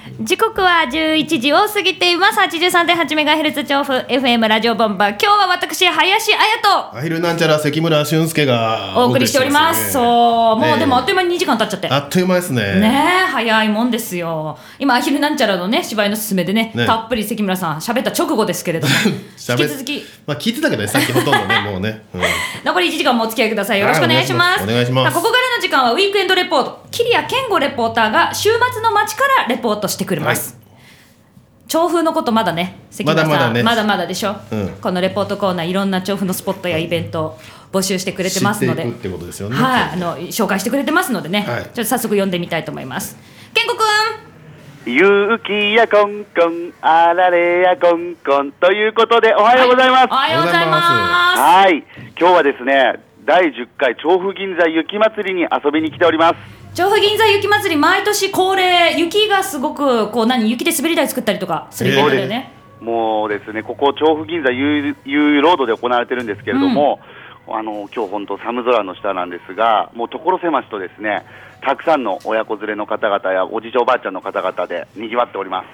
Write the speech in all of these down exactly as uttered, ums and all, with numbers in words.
時刻はじゅういちじを過ぎています。 はちじゅうさんてんはちメガヘルツ 調布 エフエム ラジオボンバー。今日は私林彩とアヒルなんちゃら関村俊介がお送りしております。そうもう、えー、でもあっという間ににじかん経っちゃってあっという間ですね。 ねえ早いもんですよ。今アヒルなんちゃらのね芝居のすすめで ね, ねたっぷり関村さん喋った直後ですけれども引き続き、 まあ、聞いてたけどねさっきほとんどねもうね、うん、 残りいちじかんもお付き合いください。よろしくお願いします。 お願いします。 ここからの時間はウィークエンドレポート。桐谷健吾レポーターが週末の街からレポートしてくれます、はい。調布のことまだね関村さんまだまだ、ね、まだまだでしょ、うん、このレポートコーナーいろんな調布のスポットやイベントを募集してくれてますので、知っていくってことですよね。はい、あの紹介してくれてますのでね、はい、ちょっと早速読んでみたいと思います。健吾くん、 勇気やコンコンあられやコンコンということでおはようございます、 はい、おはようございます。 はい、今日はですねだいじゅっかい調布銀座雪まつりに遊びに来ております。 調布銀座雪まつり毎年恒例、雪がすごくこう何雪で滑り台作ったりとかするイベントだよね。 もうですねここ調布銀座 U, U ロードで行われてるんですけれども、うん、あの今日本当寒空の下なんですがもう所狭しとですねたくさんの親子連れの方々やおじいちゃんおばあちゃんの方々で賑わっております。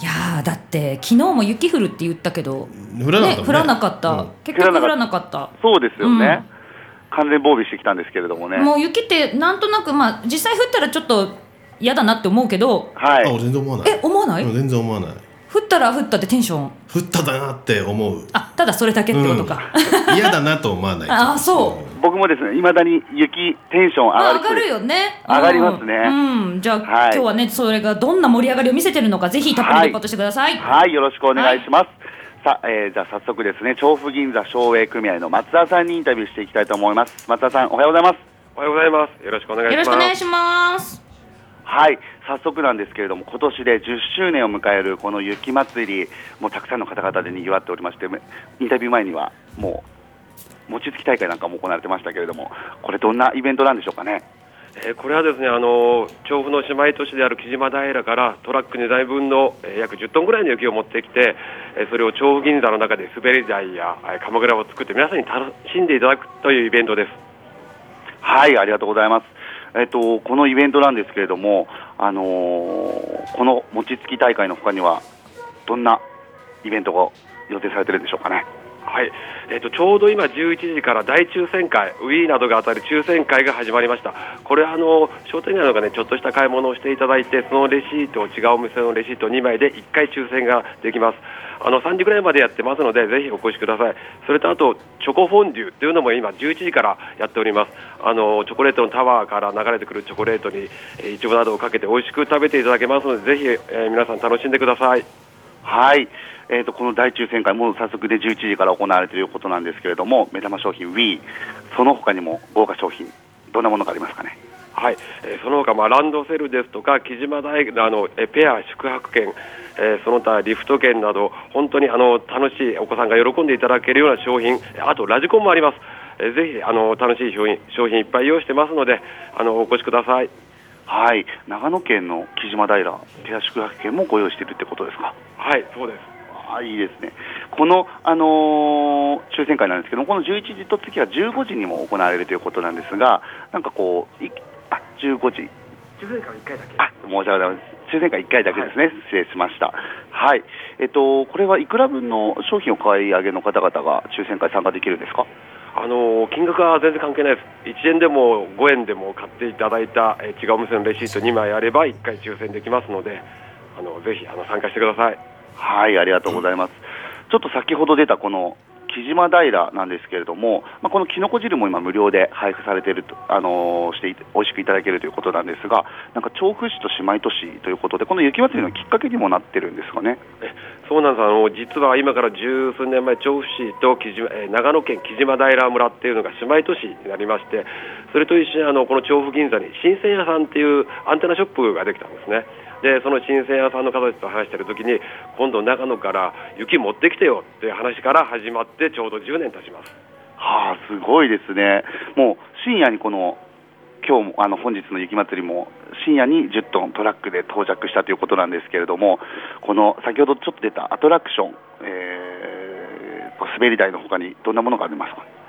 いやだって昨日も雪降るって言ったけど降らなかった、ねね、降らなかった、うん、結局降らなかった。 そうですよね、うん、完全防備してきたんですけれどもね。 もう雪ってなんとなく、まあ、実際降ったらちょっと嫌だなって思うけど、 はい、 あ全然思わない。 え思わない？ 全然思わない。 降ったら降ったってテンション降っただなって思う。 あただそれだけってことか、 うん、嫌だなと思わないあそう僕もですね未だに雪テンション上がる、 上がるよね、 上がりますね、 うんうん、じゃあ、はい、今日はねそれがどんな盛り上がりを見せてるのかぜひたっぷりレポートしてください。 はい、はい、よろしくお願いします、はい。さあ、えー、じゃあ早速ですね調布銀座商栄組合の松田さんにインタビューしていきたいと思います。松田さんおはようございます。 おはようございます。よろしくお願いします。 よろしくお願いします。 はい、早速なんですけれども今年でじゅっしゅうねんを迎えるこの雪まつりもうたくさんの方々で賑わっておりましてインタビュー前にはもう餅つき大会なんかも行われてましたけれどもこれどんなイベントなんでしょうかね。 えー、これはですねあの調布の姉妹都市である木島平からトラックにだいぶんの、えー、約じゅっトンぐらいの雪を持ってきて、えー、それを調布銀座の中で滑り台や、えー、鎌倉を作って皆さんに楽しんでいただくというイベントです。 はい、ありがとうございます。えっと、このイベントなんですけれども、あのー、この餅つき大会の他にはどんなイベントが予定されているんでしょうかね。 はい、えー、とちょうど今じゅういちじから大抽選会 Wii などが当たる抽選会が始まりました。これはあの商店街の方がねちょっとした買い物をしていただいてそのレシートを違うお店のレシートにまいでいっかい抽選ができます。あのさんじぐらいまでやってますのでぜひお越しください。それとあとチョコフォンデュというのも今じゅういちじからやっております。あのチョコレートのタワーから流れてくるチョコレートにいちごなどをかけて美味しく食べていただけますのでぜひ、えー、皆さん楽しんでください。 はい、えー、とこの大抽選会も早速でじゅういちじから行われていることなんですけれども目玉商品 Wii その他にも豪華商品どんなものがありますかね。 はい、えー、その他、まあ、ランドセルですとか木島大あのえペア宿泊券、えー、その他リフト券など本当にあの楽しいお子さんが喜んでいただけるような商品あとラジコンもあります。えー、ぜひあの楽しい商品商品いっぱい用意してますのであのお越しください。 はい、長野県の木島平ペア宿泊券もご用意しているってことですか。 はいそうです。 あいいですね。この、あのー、抽選会なんですけどもこのじゅういちじと次はじゅうごじにも行われるということなんですがなんかこういあじゅうごじ抽選会はいっかいだけ。 あ申し訳ございません。抽選会いっかいだけですね、はい、失礼しました。はい、えっと、これはいくら分の商品を買い上げの方々が抽選会参加できるんですか。 あの金額は全然関係ないです。いちえんでもごえんでも買っていただいた、えー、違うお店のレシートにまいあればいっかい抽選できますのであのぜひあの参加してください。 はい、ありがとうございます。ちょっと先ほど出たこの木島平なんですけれども、まあ、このきのこ汁も今無料で配布されていると、あのー、して美味しくいただけるということなんですがなんか調布市と姉妹都市ということでこの雪まつりのきっかけにもなってるんですかね。 えそうなんです。あの実は今から十数年前調布市と木島、えー、長野県木島平村っていうのが姉妹都市になりましてそれと一緒にあのこの調布銀座に新鮮屋さんっていうアンテナショップができたんですね。でその新鮮屋さんの方たちと話しているときに今度長野から雪持ってきてよっていう話から始まってちょうどじゅうねん経ちます。 はあ、すごいですね。もう深夜にこの今日もあの本日の雪まつりも深夜にじゅっトントラックで到着したということなんですけれどもこの先ほどちょっと出たアトラクション、えー、滑り台の他にどんなものがありますか。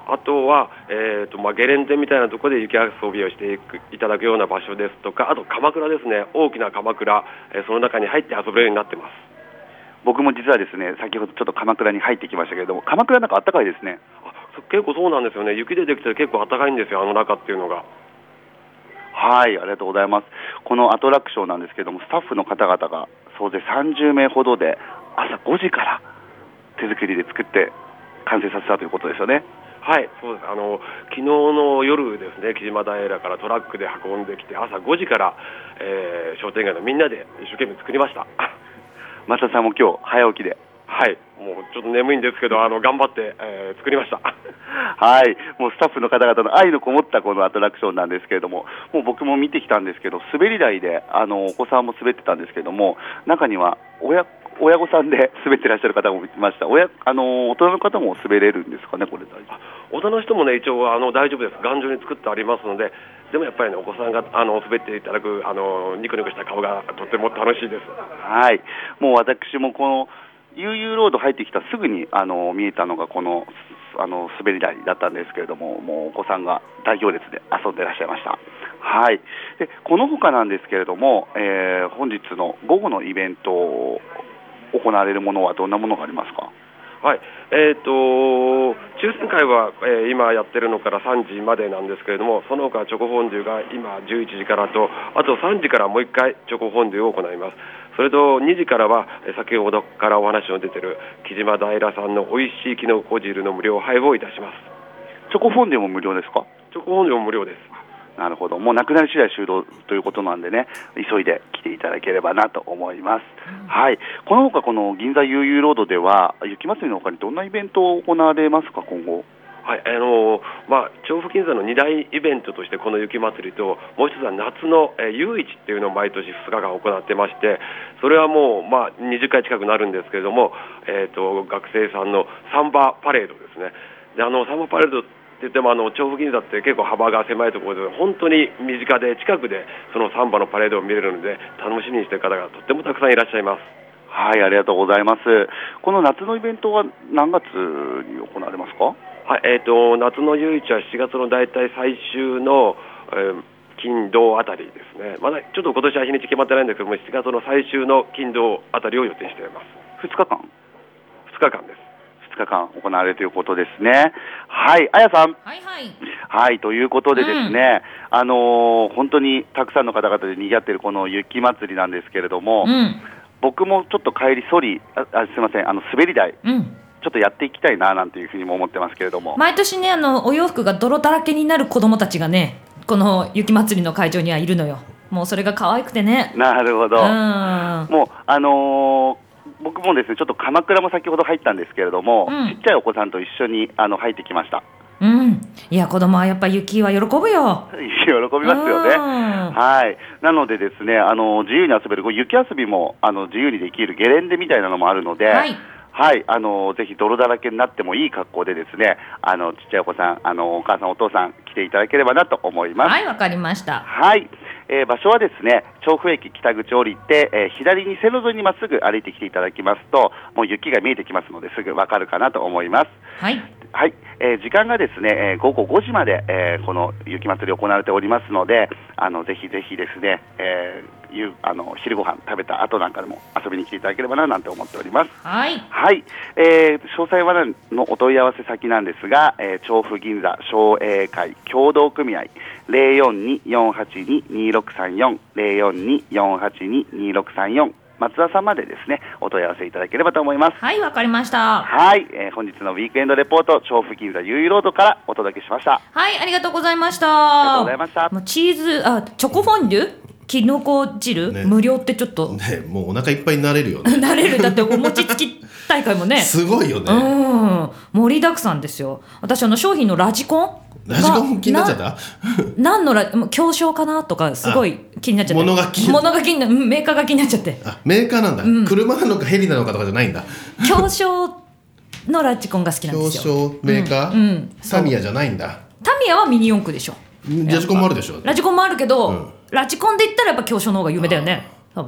あとは、えーとまあ、ゲレンデみたいなところで雪遊びをしていくいただくような場所ですとか、あと鎌倉ですね、大きな鎌倉、えー、その中に入って遊べるようになってます。 僕も実はですね、先ほどちょっと鎌倉に入ってきましたけれども、鎌倉なんかあったかいですね。 あ、結構そうなんですよね。雪でできて結構あったかいんですよ、あの中っていうのが。 はい、ありがとうございます。このアトラクションなんですけども、スタッフの方々が総勢さんじゅうめいほどで朝ごじから手作りで作って完成させたということですよね。 はい、そうです。あの昨日の夜ですね、木島平からトラックで運んできて、朝ごじから、えー、商店街のみんなで一生懸命作りました。 松田さんも今日早起きで。 はい、もうちょっと眠いんですけど、あの頑張って、えー、作りました。 はい、もうスタッフの方々の愛のこもったこのアトラクションなんですけれども、もう僕も見てきたんですけど、滑り台であのお子さんも滑ってたんですけども、中には親親御さんで滑ってらっしゃる方もいました。親あの大人の方も滑れるんですかね、これ。 大人の人もね、一応あの大丈夫です。頑丈に作ってありますので、でもやっぱりね、お子さんがあの滑っていただくあのニコニコした顔がとても楽しいです。 はい、もう私もこの悠々ロード入ってきたすぐにあの見えたのがこのあの滑り台だったんですけれども、もうお子さんが大行列で遊んでいらっしゃいました。はい、でこの他なんですけれども、えー、本日の午後のイベントを行われるものはどんなものがありますか？ はい、えーと、抽選会は、えー、今やってるのからさんじまでなんですけれども、その他チョコフォンデュが今じゅういちじからと、あとさんじからもういっかいチョコフォンデュを行います。それとにじからは、えー、先ほどからお話の出てる木島平さんの美味しいきのこ汁の無料配布をいたします。 チョコフォンデュも無料ですか？ チョコフォンデュも無料です。 なるほど、もうなくなり次第終了ということなんでね、急いで来ていただければなと思います。うん、はい、この他この銀座悠々ロードでは雪まつりの他にどんなイベントを行われますか、今後？ はい、あのーまあ、調布銀座のに大イベントとしてこの雪まつりと、もう一つは夏の、えー、夕市っていうのを毎年ふつかかん行ってまして、それはもう、まあ、にじゅっかい近くなるんですけれども、えー、と学生さんのサンバパレードですね。であのサンバパレードって言ってもあの調布銀座って結構幅が狭いところで、本当に身近で近くでそのサンバのパレードを見れるので、楽しみにしている方がとってもたくさんいらっしゃいます。 はい、ありがとうございます。この夏のイベントは何月に行われますか？ はい、えー、と夏の夕市はしちがつのだいたい最終の、えー、金土あたりですね。まだちょっと今年は日にち決まってないんですけども、しちがつの最終の金土あたりを予定しています。 ふつかかんふつかかんです。 ふつかかん行われるということですね。はい、あやさん。 はいはい。 はい、ということでですね、うん、あのー、本当にたくさんの方々で賑わっているこの雪まつりなんですけれども、うん、僕もちょっと帰りソリああすいませんあの滑り台、うん、ちょっとやっていきたいななんていうふうにも思ってますけれども、 毎年ねあのお洋服が泥だらけになる子どもたちがねこの雪まつりの会場にはいるのよ。もうそれが可愛くてね。 なるほど、 うん、 もうあのー僕もですねちょっと鎌倉も先ほど入ったんですけれども、うん、ちっちゃいお子さんと一緒にあの入ってきました。 うん、いや子供はやっぱ雪は喜ぶよ。 喜びますよね。はい、なのでですねあの自由に遊べる雪遊びもあの自由にできるゲレンデみたいなのもあるので、はいはい、あのぜひ泥だらけになってもいい格好でですねあのちっちゃいお子さんあのお母さんお父さん来ていただければなと思います。 はい、わかりました。 はい、えー、場所はですね調布駅北口降りて、えー、左に線路沿いにまっすぐ歩いてきていただきますともう雪が見えてきますのですぐわかるかなと思います。 はいはい、えー、時間がですね、えー、ごごごじまで、えー、この雪まつり行われておりますのであのぜひぜひですね、えー、夕あの昼ご飯食べた後なんかでも遊びに来ていただければななんて思っております。 はい、 はい、えー、詳細はのお問い合わせ先なんですが、えー、調布銀座商栄会協同組合 ゼロよんに よんはちに にろくさんよん ゼロよんに よんはちに にろくさんよん松田さんまでですねお問い合わせいただければと思います。 はい、わかりました。 はい、えー、本日のウィークエンドレポート調布銀座悠々ロードからお届けしました。 はい、ありがとうございました。 ありがとうございました。 もうチーズあチョコフォンデュきのこ汁、ね、無料ってちょっと、 ね、もうお腹いっぱいになれるよねなれる。だってお餅つき大会もねすごいよね。 うん盛りだくさんですよ。私あの商品のラジコンラジコン気になっちゃった何のラ強商かなとかすごい気になっちゃって物が気物が気になメーカーが気になっちゃって。 あメーカーなんだ、うん、車なのかヘリなのかとかじゃないんだ。 強商のラジコンが好きなんですよ。 強商メーカー、うんうん、タミヤじゃないんだ。 タミヤはミニ四駆でしょ。 ラジコンもあるでしょ。 ラジコンもあるけど、うん、ラジコンで言ったらやっぱ強商の方が有名だよね、多分ね。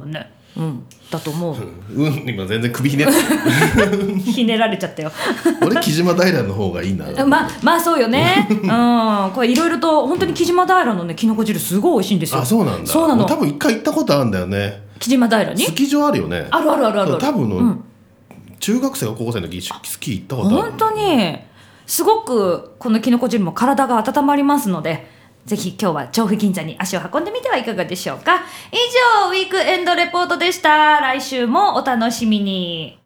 うん、だと思う。 うん、今全然首ひねってひねられちゃったよ俺木島平の方がいいな。 まあまあそうよねうん、これいろいろと本当に木島平のねきのこ汁すごい美味しいんですよ。 あ、そうなんだ。 そうなの。 多分一回行ったことあるんだよね。 木島平にスキー場あるよね。 あるあるあるある。 多分の、 うん、 中学生が高校生の時スキー行ったことある。 本当にすごくこのきのこ汁も体が温まりますので、ぜひ今日は調布銀座に足を運んでみてはいかがでしょうか。以上ウィークエンドレポートでした。来週もお楽しみに。